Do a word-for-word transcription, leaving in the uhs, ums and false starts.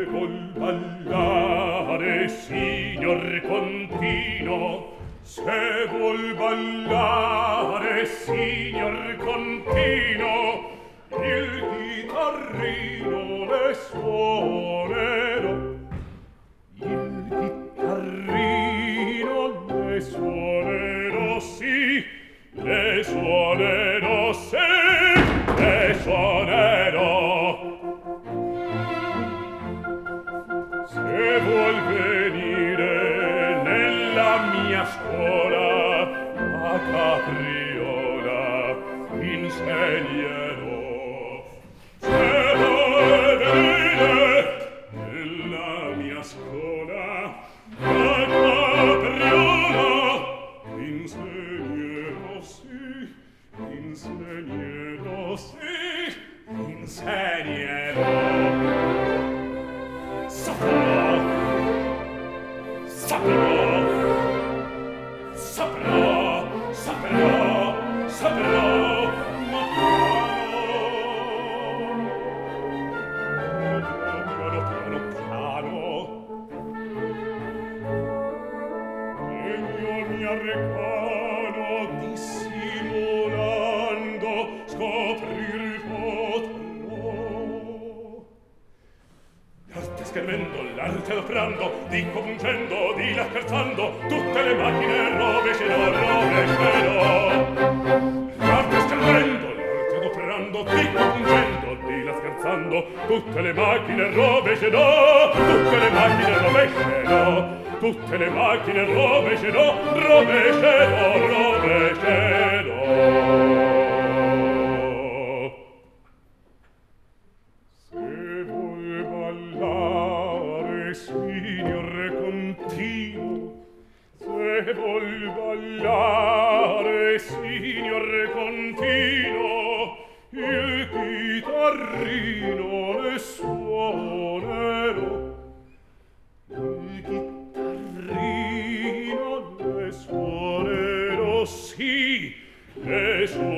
vuol ballare, signor Contino, se vuol ballare, signor Contino, il chitarrino le suonerò. Il chitarrino le suonerò, sì, le suonerò, sì, le suonerò. Se vuol venire nella mia scuola a capriola insegnerò. Se vuol venire nella mia scuola a capriola insegnerò, sì, insegnerò, sì, insegnerò. Saprò, saprò, saprò, saprò, saprò, ma piano, piano, piano, piano. E io mi arrecano dissimulando, scoprir potrò. L'arte schermendo, l'arte adoprando, dico pungendo, di là scherzando, tutte le macchine rovescerò, rovescerò. L'arte schermendo, l'arte adoprando, dico pungendo, di là scherzando, tutte le macchine rovescerò, tutte le macchine rovescerò, tutte le macchine rovescerò, rovescerò, rovescerò. Signor Contino, se vuol ballare, signor Contino, il chitarrino le suonerò. Il chitarrino le suonerò, sì, le suonerò.